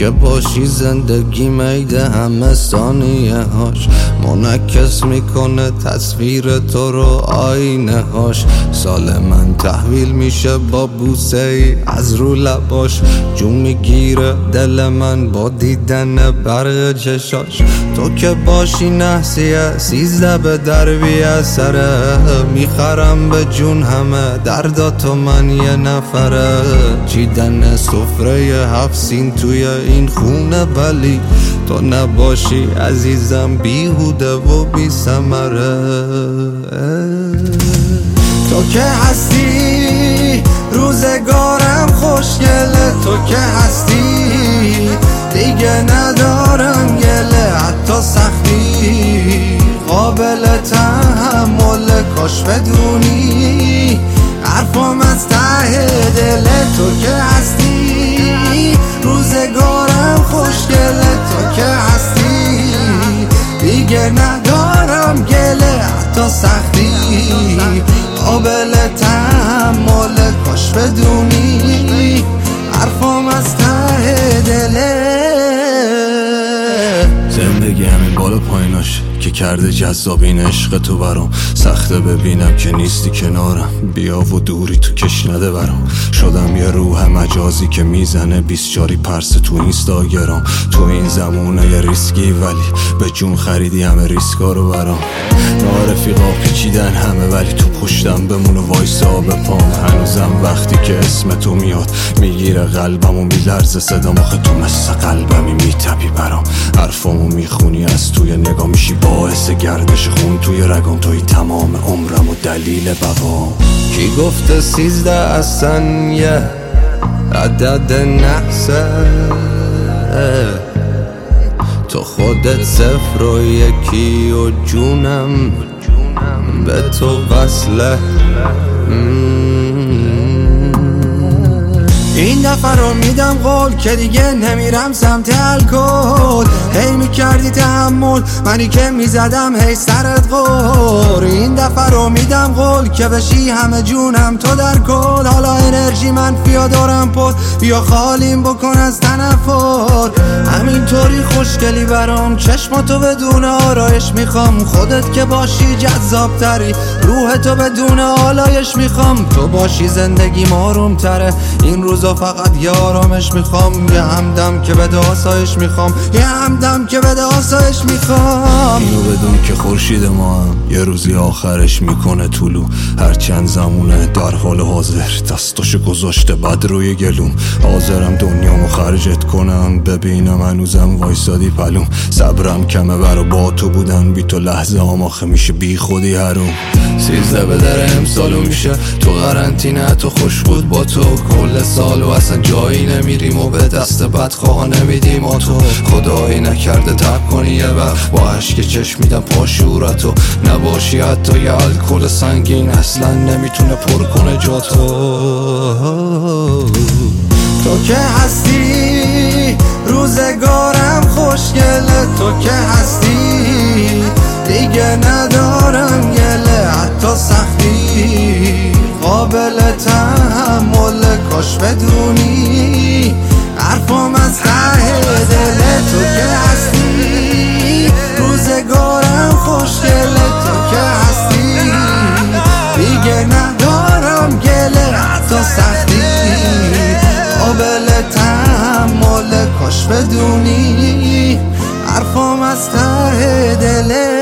که باشی زندگی میده همه ثانیه هاش منعکس میکنه تصویر تو رو آینه هاش. سال من تحویل میشه با بوسه ای از رو لباش. جون میگیره دل من با دیدن برق چشاش. تو که باشی نحسیه 13 به دربی اثره. میخرم به جون همه درداتو من یه نفره. چیدن سفره 7 سین توی این خونه ولی تو نباشی عزیزم بیهوده و بی ثمره. تو که هستی روزگارم خوشگله. تو که هستی دیگه ندارم گله. حتی سختی قابل تحمل. کاش بدونی حرفم از ته دله. تو که هستی روزگارم خوشگله. تو که هستی دیگه ندارم گله. حتی سختی قابل تحمل. کاش بدونی حرفم از ته دله. زندگی همین بالا پاییناش که کرده جذاب این عشق تو برام. سخته ببینم که نیستی کنارم. بیا و دوری تو کش نده برام. شدم یه روح مجازی که میزنه 24 پرس تو اینستاگرام. تو این زمونه یه ریسکی ولی به جون خریدی همه ریسکا رو برام. نارفیقا پیچیدن همه ولی تو پشتم بمون و وایسا به پام. هنوزم وقتی که اسم تو میاد میگیره قلبم و میلرزه صدام. آخه تو مثل قلبمی میتپی برام. حرفامو میخونی از توی نگاه میشی باعث گردش خون توی رگام. توی تمام عمرم و دلیل بقام. کی گفته 13 اصلا یه عدد نحسه؟ تو خودت 0 و 1 و جونم به تو وصله. این دفعه رو میدم قول که دیگه نمیرم سمت الکل. هی میکردی تحمل منی که میزدم هی سرت غور. این دفعه رو میدم قول که بشی همه جونم تو در کل. حالا انرژی منفیا دارم پد بیا خالیم بکن از تنفر. همینطوری خوشگلی برام چشماتو بدون آرایش میخوام. خودت که باشی جذاب تری روح تو بدون آلایش میخوام. تو باشی زندگی آروم تره این روزا فقط یه آرامش میخوام. یه همدم که بده آسایش میخوام. یه همدم که بده آسایش میخوام. اینو بدون که خورشید ما هم یه روزی آخرش میکنه طلوع. هر چند زمونه در حال حاضر دستاشو گذاشته بد روی گلوم. حاضرم دنیامو خرجت کنم ببینم هنوزم وایسادی پلوم. صبرم کمه برا با تو بودن بی تو لحظه هم آخه میشه بی خودی حروم. 13 به در امسالو میشه تو قرنطینه. تو خوش بود با تو کل سال و اصلا جایی نمیریم و به دست بدخواه نمیدیم. و تو خدایی نکرده تب کنی یه وقت با عشق چشم میدم پاشورتو. نباشی حتی یه الکل سنگین اصلا نمیتونه پر کنه جا تو. تو که هستی روزگارم خوشگله. تو که هستی دیگه ندارم گله. حتی سختی قابل تحمل. کاش بدونی حرفم از ته دله. تو که هستی روزگارم خوشگله. تو که هستی دیگه ندارم گله. حتی سختی قابل تحمل. کاش بدونی حرفم از ته دله.